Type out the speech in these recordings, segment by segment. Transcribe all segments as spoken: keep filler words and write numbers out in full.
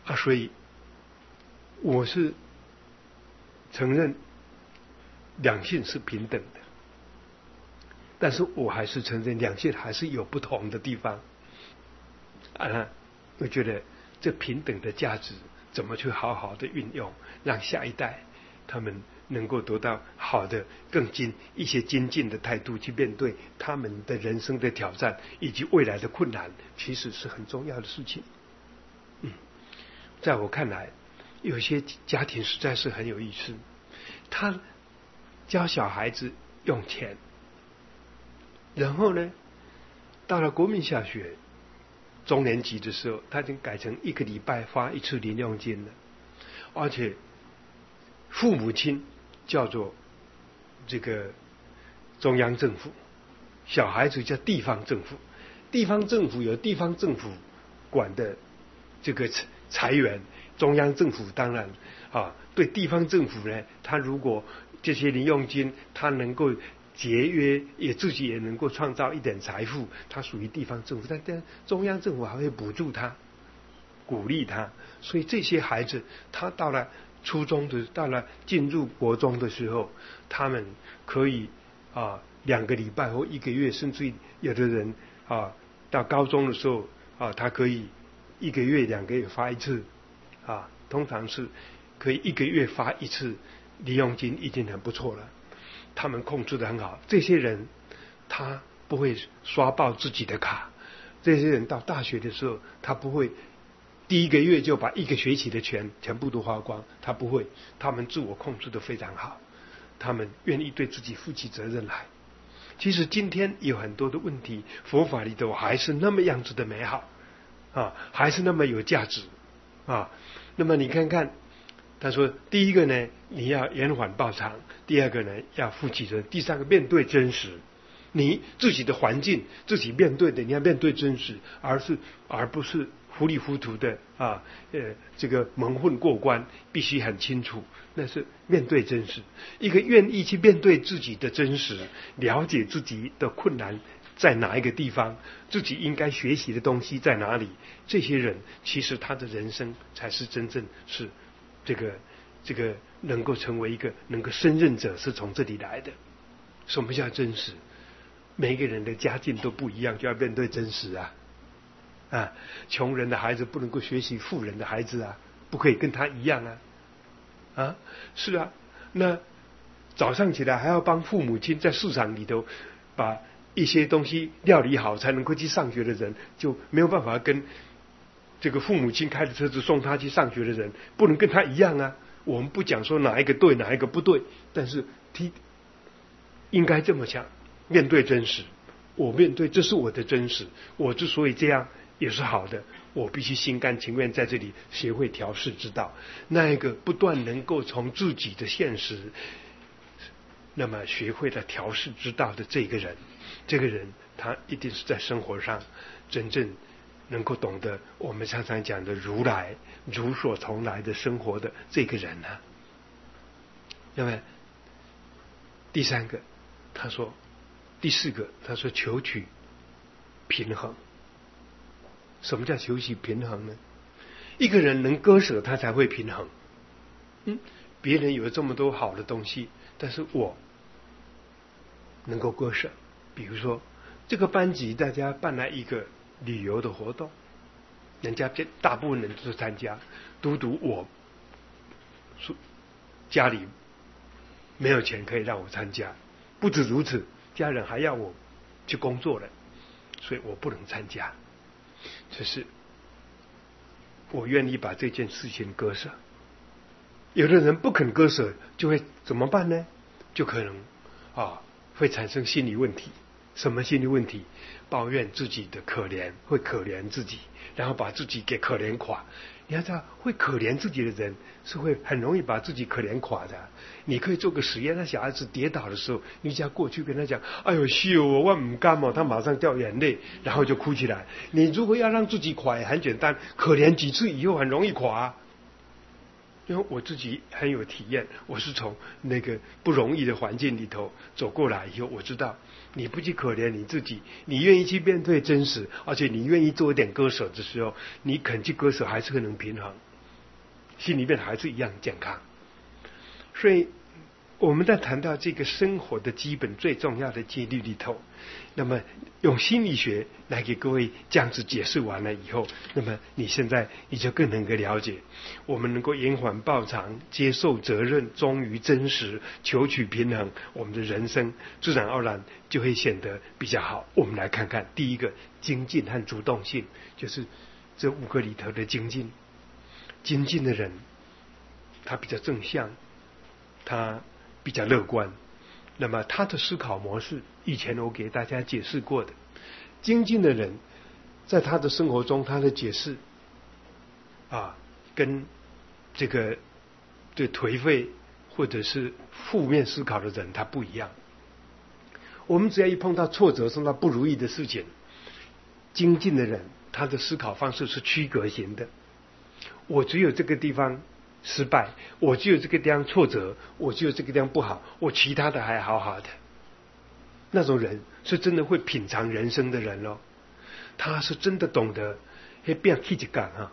啊，所以我是承认两性是平等的，但是我还是承认两性还是有不同的地方啊。我觉得这平等的价值怎么去好好的运用，让下一代他们能够得到好的更精一些精进的态度去面对他们的人生的挑战以及未来的困难，其实是很重要的事情。嗯，在我看来，有些家庭实在是很有意思，他教小孩子用钱，然后呢，到了国民小学中年级的时候，他已经改成一个礼拜发一次零用金了，而且父母亲叫做这个中央政府，小孩子叫地方政府。地方政府有地方政府管的这个财源，中央政府当然啊，对地方政府呢，他如果这些零用金他能够节约，也自己也能够创造一点财富，它属于地方政府，但但中央政府还会补助他，鼓励他。所以这些孩子，他到了初中的，到了进入国中的时候，他们可以啊两个礼拜或一个月，甚至于有的人啊到高中的时候啊，他可以一个月、两个月发一次啊，通常是可以一个月发一次零用金，已经很不错了。他们控制得很好，这些人他不会刷爆自己的卡，这些人到大学的时候，他不会第一个月就把一个学期的钱全部都花光，他不会，他们自我控制得非常好，他们愿意对自己负起责任来。其实今天有很多的问题，佛法里头还是那么样子的美好啊，还是那么有价值啊。那么你看看，他说第一个呢，你要延缓报偿；第二个呢，要负起责任；第三个，面对真实。你自己的环境自己面对的，你要面对真实，而是而不是糊里糊涂的啊，呃，这个蒙混过关，必须很清楚，那是面对真实。一个愿意去面对自己的真实，了解自己的困难在哪一个地方，自己应该学习的东西在哪里，这些人其实他的人生才是真正是这个这个能够成为一个能够胜任者，是从这里来的。什么叫真实？每一个人的家境都不一样，就要面对真实啊！啊，穷人的孩子不能够学习富人的孩子啊，不可以跟他一样啊！啊，是啊，那早上起来还要帮父母亲在市场里头把一些东西料理好，才能够去上学的人，就没有办法跟这个父母亲开着车子送他去上学的人，不能跟他一样啊！我们不讲说哪一个对，哪一个不对，但是听应该这么讲。面对真实，我面对这是我的真实，我之所以这样也是好的，我必须心甘情愿在这里学会调试之道。那一个不断能够从自己的现实，那么学会了调试之道的这个人，这个人他一定是在生活上真正能够懂得我们常常讲的如来如所从来的生活的这个人呢、啊。那么第三个，他说。第四个，他说求取平衡。什么叫求取平衡呢？一个人能割舍，他才会平衡。嗯，别人有这么多好的东西，但是我能够割舍。比如说，这个班级大家办了一个旅游的活动，人家大部分人都参加，独独我家里没有钱可以让我参加。不止如此，家人还要我去工作了，所以我不能参加。这是我愿意把这件事情割舍。有的人不肯割舍，就会怎么办呢？就可能啊会产生心理问题。什么心理问题？抱怨自己的可怜，会可怜自己，然后把自己给可怜垮。你要知道，会可怜自己的人是会很容易把自己可怜垮的。你可以做个实验，那小孩子跌倒的时候，你只要过去跟他讲：“哎呦，秀哦，我唔甘哦。”他马上掉眼泪，然后就哭起来。你如果要让自己垮，也很简单，可怜几次以后很容易垮。因为我自己很有体验，我是从那个不容易的环境里头走过来以后，我知道你不去可怜你自己，你愿意去面对真实，而且你愿意做一点割舍的时候，你肯去割舍，还是可能平衡。 心里面还是一样健康。所以我们在谈到这个生活的基本最重要的纪律里头，那么用心理学来给各位这样子解释完了以后，那么你现在你就更能够了解，我们能够延缓报偿、接受责任、忠于真实、求取平衡，我们的人生自然而然就会显得比较好。我们来看看第一个，精进和主动性，就是这五个里头的精进。精进的人他比较正向，他比较乐观，那么他的思考模式以前我给大家解释过的。精进的人在他的生活中，他的解释啊跟这个对颓废或者是负面思考的人他不一样。我们只要一碰到挫折，碰到不如意的事情，精进的人他的思考方式是区隔型的。我只有这个地方失败，我只有这个地方挫折，我只有这个地方不好，我其他的还好好的。那种人是真的会品尝人生的人咯，他是真的懂得会变气一干哈，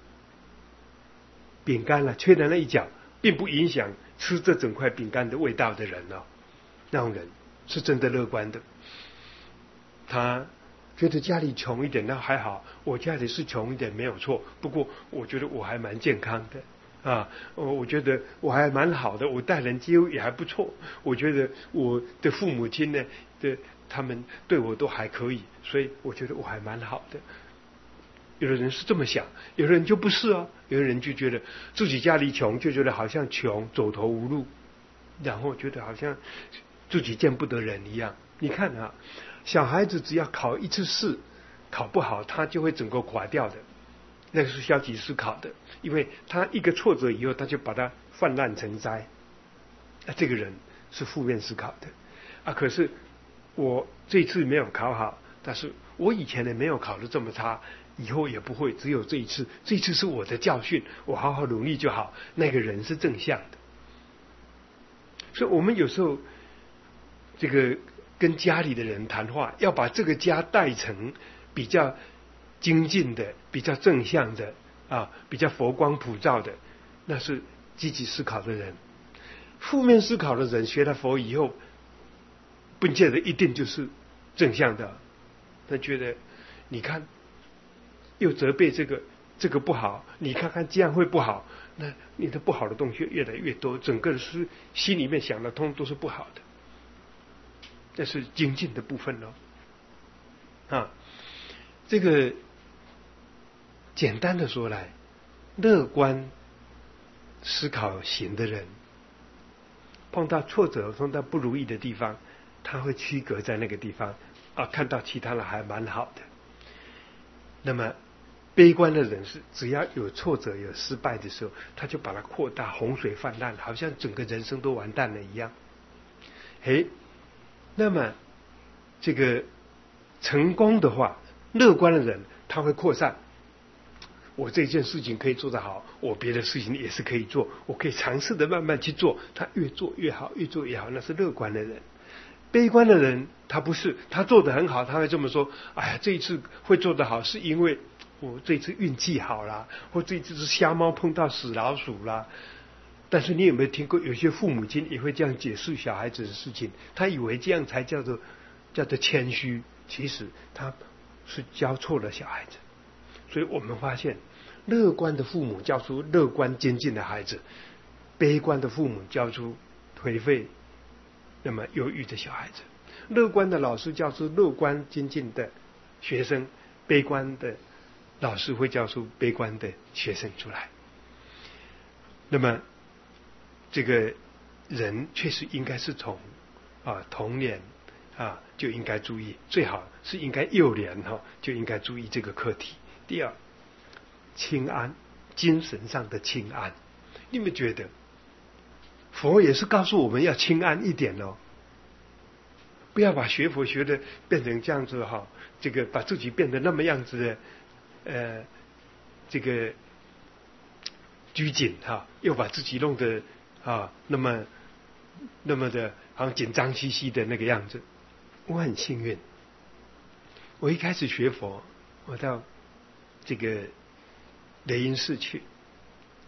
饼干了缺了那一角，并不影响吃这整块饼干的味道的人咯，那种人是真的乐观的。他觉得家里穷一点那还好，我家里是穷一点没有错，不过我觉得我还蛮健康的啊，我觉得我还蛮好的，我待人接物也还不错，我觉得我的父母亲呢的他们对我都还可以，所以我觉得我还蛮好的。有的人是这么想，有的人就不是啊，有的人就觉得自己家里穷，就觉得好像穷走投无路，然后觉得好像自己见不得人一样。你看啊，小孩子只要考一次试考不好，他就会整个垮掉的，那个是消极思考的，因为他一个挫折以后，他就把它泛滥成灾，啊，这个人是负面思考的啊。可是我这次没有考好，但是我以前呢没有考得这么差，以后也不会，只有这一次，这一次是我的教训，我好好努力就好。那个人是正向的。所以我们有时候这个跟家里的人谈话，要把这个家带成比较精进的、比较正向的啊，比较佛光普照的，那是积极思考的人。负面思考的人学了佛以后，不见得一定就是正向的。他觉得，你看，又责备这个这个不好，你看看这样会不好，那你的不好的东西越来越多，整个是心里面想的通都是不好的。这是精进的部分咯，啊，这个简单的说来，乐观思考型的人，碰到挫折、碰到不如意的地方，他会区隔在那个地方啊，看到其他人还蛮好的。那么悲观的人是只要有挫折、有失败的时候，他就把它扩大，洪水泛滥，好像整个人生都完蛋了一样。嘿。那么这个成功的话，乐观的人他会扩散，我这件事情可以做得好，我别的事情也是可以做，我可以尝试的慢慢去做，他越做越好，越做越好，那是乐观的人。悲观的人他不是，他做得很好，他会这么说，哎呀，这一次会做得好是因为我这一次运气好啦，或这一次是瞎猫碰到死老鼠啦。但是你有没有听过有些父母亲也会这样解释小孩子的事情，他以为这样才叫做叫做谦虚，其实他是教错了小孩子。所以我们发现，乐观的父母教出乐观精进的孩子，悲观的父母教出颓废那么忧郁的小孩子。乐观的老师教出乐观精进的学生，悲观的老师会教出悲观的学生出来。那么这个人确实应该是从啊童年啊就应该注意，最好是应该幼年哈、哦、就应该注意这个课题。第二，清安，精神上的清安。你们觉得佛也是告诉我们要清安一点哦，不要把学佛学的变成这样子哈、哦，这个把自己变得那么样子的呃这个拘谨哈、啊，又把自己弄得啊那么那么的好像紧张兮兮的那个样子。我很幸运，我一开始学佛，我到这个雷音寺去，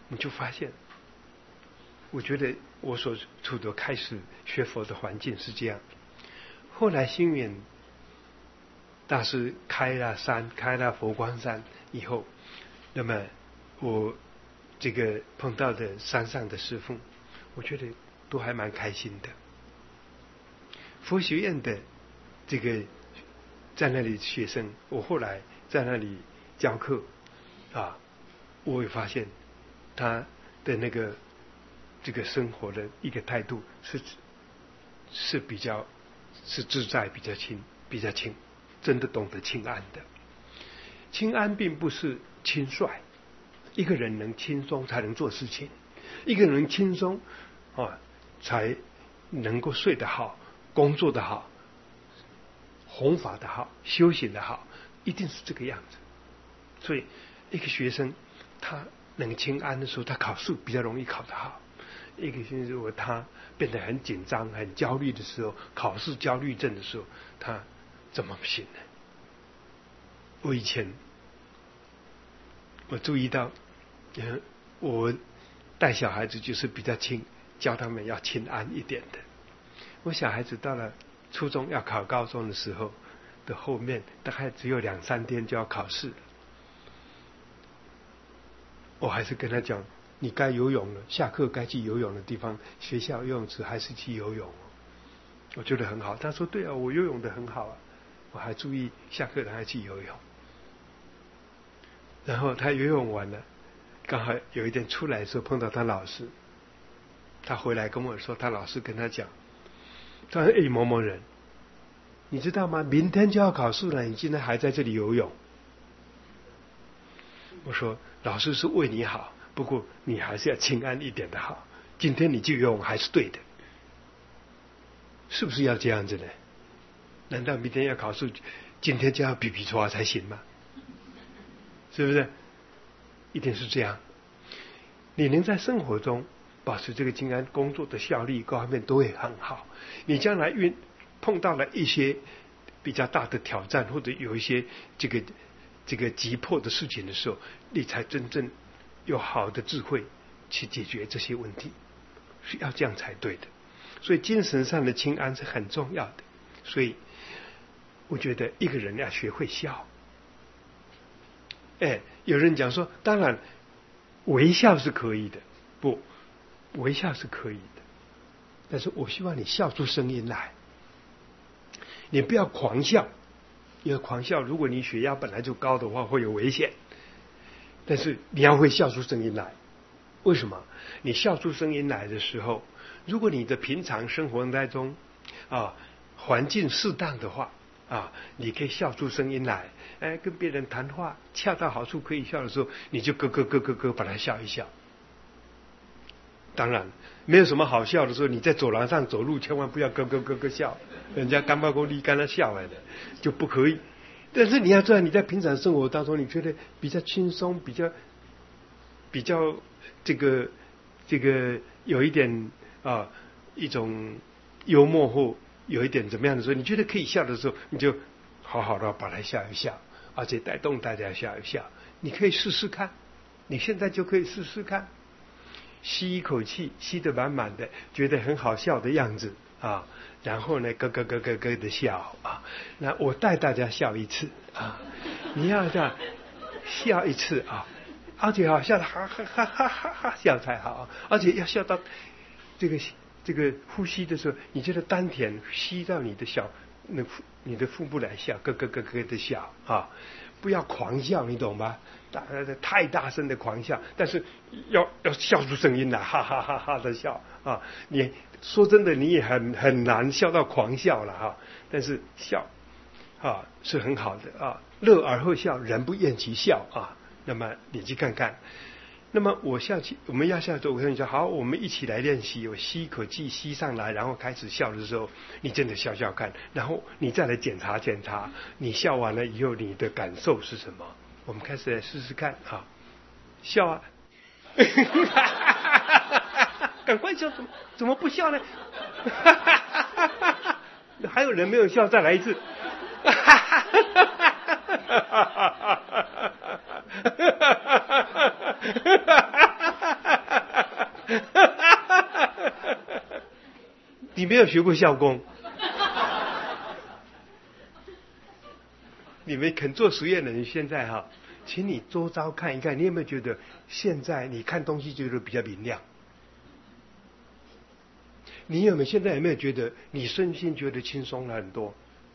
我们就发现，我觉得我所处的开始学佛的环境是这样。后来星远大师开了山，开了佛光山以后，那么我这个碰到的山上的师父，我觉得都还蛮开心的。佛学院的这个在那里学生，我后来在那里教课啊，我会发现他的那个这个生活的一个态度是是比较是自在，比较轻，比较轻，真的懂得清安的。清安并不是轻率，一个人能轻松才能做事情，一个人轻松啊才能够睡得好，工作得好，弘法的好，修行的好，一定是这个样子。所以一个学生他能清安的时候，他考试比较容易考得好。一个学生如果他变得很紧张、很焦虑的时候，考试焦虑症的时候，他怎么行呢？我以前我注意到，嗯，我带小孩子就是比较轻，教他们要清安一点的。我小孩子到了初中要考高中的时候的后面，大概只有两三天就要考试了，我还是跟他讲，你该游泳了，下课该去游泳的地方，学校游泳池还是去游泳。我觉得很好。他说对啊，我游泳的很好啊，我还注意下课还去游泳。然后他游泳完了，刚好有一天出来的时候碰到他老师，他回来跟我说，他老师跟他讲，他说：“哎，某某人，你知道吗？明天就要考试了，你今天还在这里游泳。”我说：“老师是为你好，不过你还是要清安一点的好。今天你去游泳还是对的，是不是要这样子呢？难道明天要考试，今天就要比比抓才行吗？是不是？一定是这样。你能在生活中保持这个清安，工作的效率各方面都会很好。你将来遇碰到了一些比较大的挑战，或者有一些这个这个急迫的事情的时候，你才真正有好的智慧去解决这些问题，是要这样才对的。所以精神上的清安是很重要的。所以我觉得一个人要学会笑。哎，有人讲说，当然微笑是可以的，不，微笑是可以的，但是我希望你笑出声音来，你不要狂笑，因为狂笑，如果你血压本来就高的话，会有危险。但是你要会笑出声音来，为什么？你笑出声音来的时候，如果你的平常生活当中啊环境适当的话啊，你可以笑出声音来，哎，跟别人谈话恰到好处可以笑的时候，你就咯咯咯咯咯把它笑一笑。当然没有什么好笑的时候，你在走廊上走路千万不要咯咯咯咯笑，人家干巴公你跟他笑来的就不可以。但是你要知道，你在平常生活当中，你觉得比较轻松，比较比较这个这个有一点啊一种幽默或有一点怎么样的时候，你觉得可以笑的时候，你就好好的把它笑一笑，而且带动大家笑一笑。你可以试试看，你现在就可以试试看，吸一口气，吸得满满的，觉得很好笑的样子啊，然后呢，咯咯咯咯咯的笑啊。那我带大家笑一次啊，你要这样笑一次啊，而且好笑的哈哈哈哈哈哈笑才好，而且要笑到这个。这个呼吸的时候，你觉得丹田吸到你的小那你的腹部来笑，咯咯咯咯的笑啊，不要狂笑，你懂吧？大太大声的狂笑，但是要要笑出声音来，哈哈哈哈的笑啊！你说真的，你也很很难笑到狂笑了哈、啊，但是笑啊是很好的啊，乐而后笑，人不厌其笑啊。那么你去看看。那么我下去，我们要下周，我跟你说，好，我们一起来练习。我吸一口气，吸上来，然后开始笑的时候，你真的笑笑看，然后你再来检查检查，你笑完了以后，你的感受是什么？我们开始来试试看啊，笑啊！赶快笑，怎么怎么不笑呢？还有人没有笑，再来一次。 你没有学过校工，你们肯做实验的人，现在哈，请你周遭看一看，你有没有觉得现在你看东西觉得比较明亮？你有没有现在有没有觉得你身心觉得轻松了很多？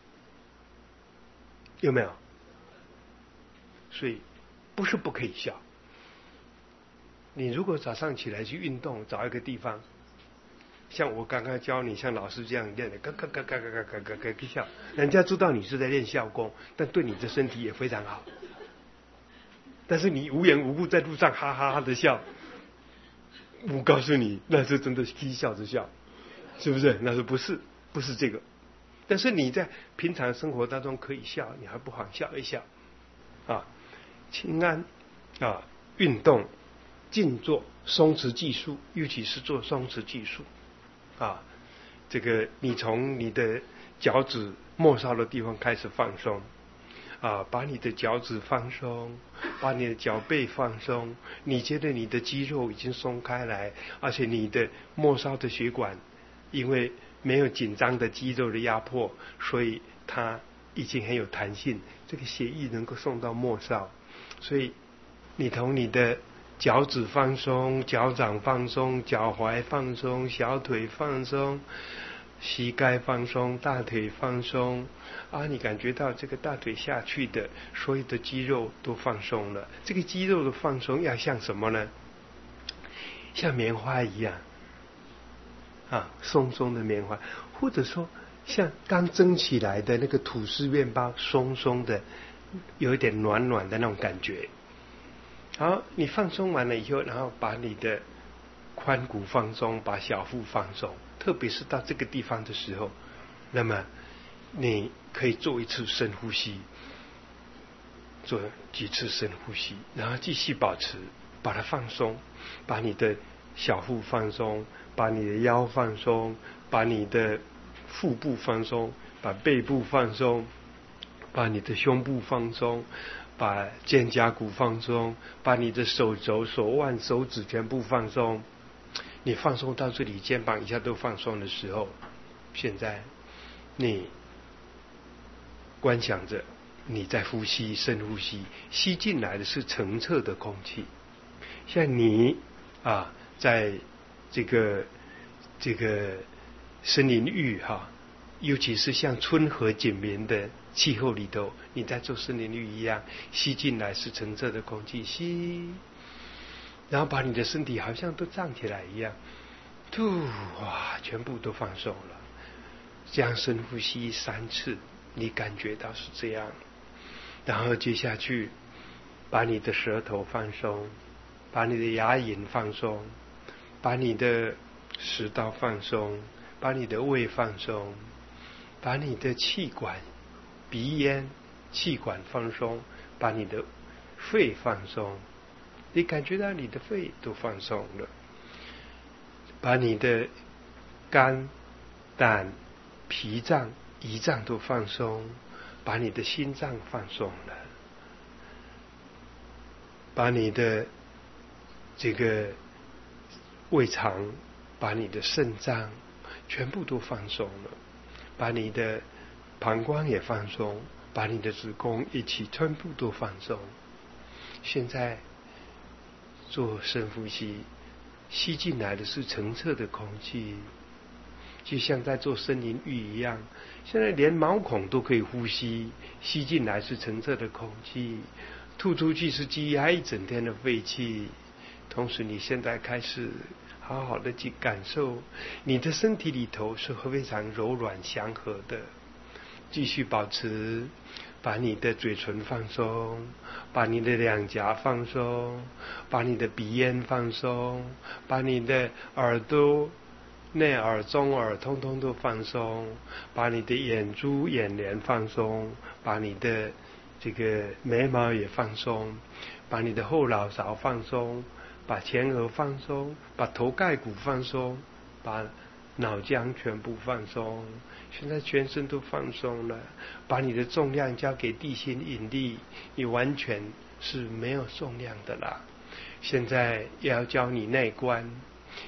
有没有？所以不是不可以笑。你如果早上起来去运动，找一个地方，像我刚刚教你，像老师这样练的，嘎嘎嘎嘎嘎嘎嘎嘎嘎笑，人家知道你是在练校功，但对你的身体也非常好。但是你无缘无故在路上哈哈哈的笑，我告诉你，那是真的嬉笑着笑，是不是？那是不是？不是这个。但是你在平常生活当中可以笑，你还不妨笑一笑啊。清安啊，运动、静坐、松弛技术，尤其是做松弛技术啊，这个你从你的脚趾末梢的地方开始放松啊，把你的脚趾放松，把你的脚背放松，你觉得你的肌肉已经松开来，而且你的末梢的血管因为没有紧张的肌肉的压迫，所以它已经很有弹性，这个血液能够送到末梢，所以你从你的脚趾放松，脚掌放松，脚踝放松，小腿放松，膝盖放松，大腿放松啊，你感觉到这个大腿下去的所有的肌肉都放松了。这个肌肉的放松要像什么呢？像棉花一样啊，松松的棉花，或者说像刚蒸起来的那个吐司面包，松松的，有一点暖暖的那种感觉。好，你放松完了以后，然后把你的髋骨放松，把小腹放松，特别是到这个地方的时候，那么你可以做一次深呼吸，做几次深呼吸，然后继续保持，把它放松，把你的小腹放松，把你的腰放松，把你的腹部放松，把背部放松，把你的胸部放松，把肩胛骨放松，把你的手肘、手腕、手指全部放松。你放松到这里，肩膀以下都放松的时候，现在你观想着你在呼吸，深呼吸，吸进来的是澄澈的空气。像你啊，在这个这个森林浴哈、啊，尤其是像春和景明的气候里头，你在做森林浴一样，吸进来是澄澈的空气，吸，然后把你的身体好像都胀起来一样，吐，哇，全部都放松了。这样深呼吸三次，你感觉到是这样。然后接下去，把你的舌头放松，把你的牙龈放松，把你的食道放松，把你的胃放松，把你的气管、鼻咽、气管放松，把你的肺放松，你感觉到你的肺都放松了，把你的肝、胆、脾脏、胰脏都放松，把你的心脏放松了，把你的这个胃肠，把你的肾脏全部都放松了，把你的膀胱也放松，把你的子宫一起全部都放松。现在做深呼吸，吸进来的是澄澈的空气，就像在做森林浴一样。现在连毛孔都可以呼吸，吸进来是澄澈的空气，吐出去是积压一整天的废气。同时你现在开始好好的去感受你的身体里头是非常柔软祥和的。继续保持，把你的嘴唇放松，把你的两颊放松，把你的鼻咽放松，把你的耳朵、内耳、中耳通通都放松，把你的眼珠、眼帘放松，把你的这个眉毛也放松，把你的后脑勺放松，把前额放松，把头盖骨放松，把脑浆全部放松。现在全身都放松了，把你的重量交给地心引力，你完全是没有重量的啦。现在要教你内观，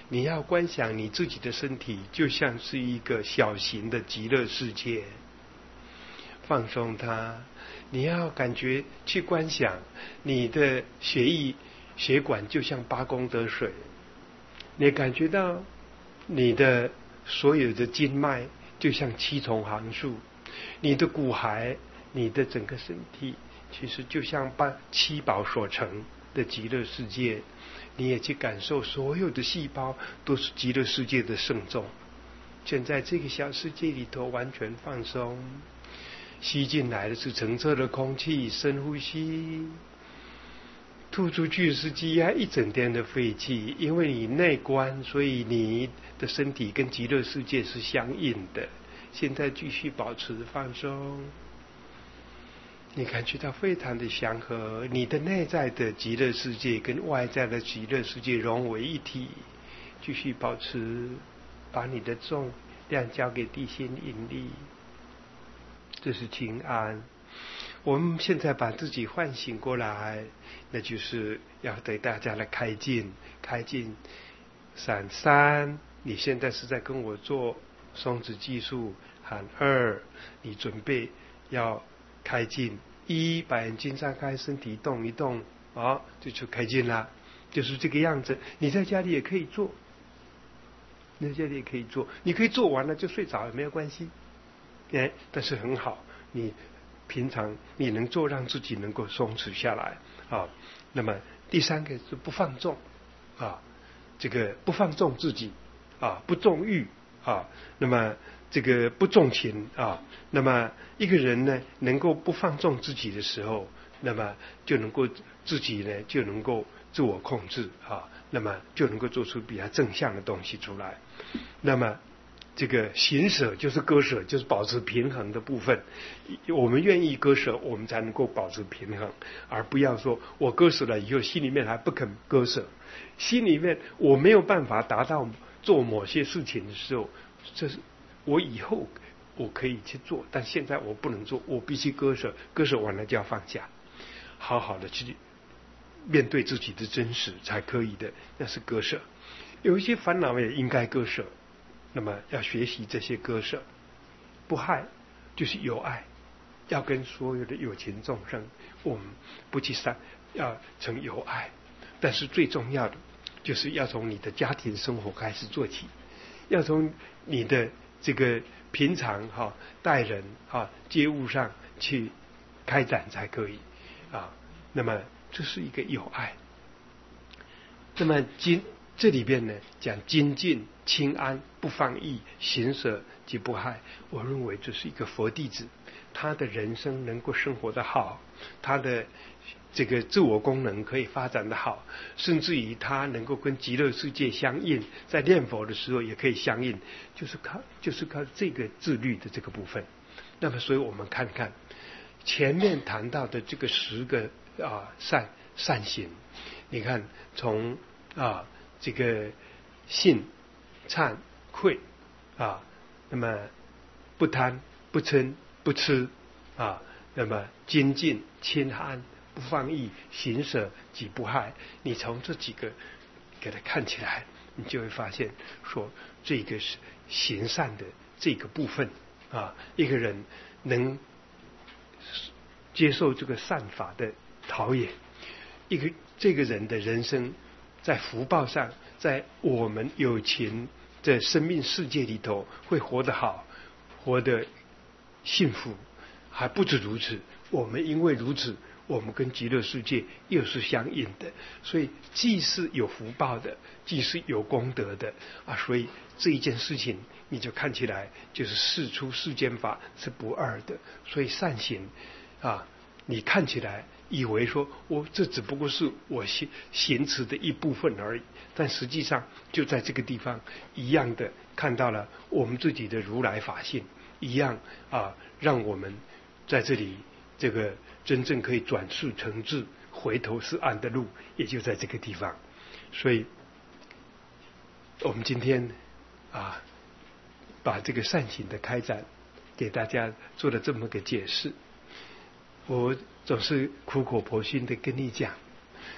你要观想你自己的身体就像是一个小型的极乐世界，放松它。你要感觉去观想你的血液血管就像八功德水，你感觉到你的所有的经脉就像七重行树，你的骨骸，你的整个身体其实就像八七宝所成的极乐世界。你也去感受所有的细胞都是极乐世界的圣众，现在这个小世界里头完全放松，吸进来的是澄澈的空气，深呼吸，吐出去是积压一整天的废气。因为你内观，所以你的身体跟极乐世界是相应的。现在继续保持放松，你感觉到非常的祥和，你的内在的极乐世界跟外在的极乐世界融为一体。继续保持，把你的重量交给地心引力，这是清安。我们现在把自己唤醒过来，那就是要对大家来开进开进闪三，你现在是在跟我做松弛技术，喊二，你准备要开进一，把眼睛张开，身体动一动，啊，就就开进了，就是这个样子。你在家里也可以做，你在家里也可以做，你可以做完了就睡着了，没有关系，哎，但是很好，你平常你能做，让自己能够松弛下来啊。那么第三个是不放纵啊，这个不放纵自己啊，不纵欲啊，那么这个不重情啊，那么一个人呢，能够不放纵自己的时候，那么就能够自己呢就能够自我控制啊，那么就能够做出比较正向的东西出来。那么这个行舍就是割舍，就是保持平衡的部分。我们愿意割舍，我们才能够保持平衡，而不要说我割舍了以后心里面还不肯割舍，心里面我没有办法达到做某些事情的时候，这是我以后我可以去做，但现在我不能做，我必须割舍，割舍完了就要放下，好好的去面对自己的真实才可以的，那是割舍。有一些烦恼也应该割舍，那么要学习这些割舍。不害就是有爱，要跟所有的有情众生，我们不去伤，要成有爱。但是最重要的就是要从你的家庭生活开始做起，要从你的这个平常哈、啊、待人哈接物上去开展才可以啊。那么这是一个有爱。那么今这里边呢讲精进清安不放逸行舍及不害，我认为这是一个佛弟子，他的人生能够生活得好，他的这个自我功能可以发展得好，甚至于他能够跟极乐世界相应，在念佛的时候也可以相应，就是靠就是靠这个自律的这个部分。那么所以我们看看前面谈到的这个十个啊善善行，你看从啊这个信忏愧啊，那么不贪不嗔不痴啊，那么精进清安不放逸行舍及不害，你从这几个给它看起来，你就会发现说这个是行善的这个部分啊，一个人能接受这个善法的陶冶，一个这个人的人生在福报上，在我们有情的生命世界里头会活得好，活得幸福。还不止如此，我们因为如此，我们跟极乐世界又是相应的，所以既是有福报的，既是有功德的啊，所以这一件事情你就看起来就是事出世间法是不二的。所以善行啊，你看起来以为说我这只不过是我行行持的一部分而已，但实际上就在这个地方一样的看到了我们自己的如来法性，一样啊，让我们在这里这个真正可以转世成智回头是岸的路也就在这个地方。所以我们今天啊把这个善行的开展给大家做了这么个解释。我总是苦口婆心的跟你讲，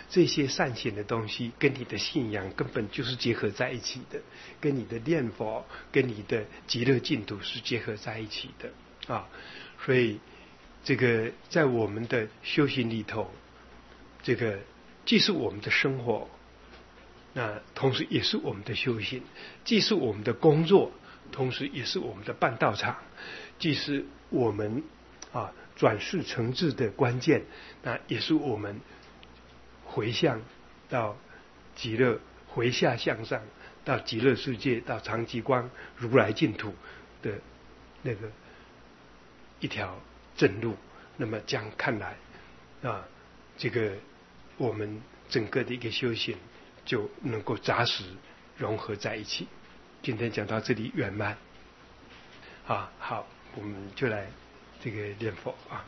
这些善行的东西跟你的信仰根本就是结合在一起的，跟你的念佛跟你的极乐净土是结合在一起的啊。所以这个在我们的修行里头，这个既是我们的生活，那同时也是我们的修行；既是我们的工作，同时也是我们的办道场；既是我们啊转世成智的关键，那也是我们回向到极乐，回下向上到极乐世界，到长极光如来净土的那个一条正路。那么这样看来啊，这个我们整个的一个修行就能够扎实融合在一起。今天讲到这里圆满啊，好，我们就来这个念佛啊。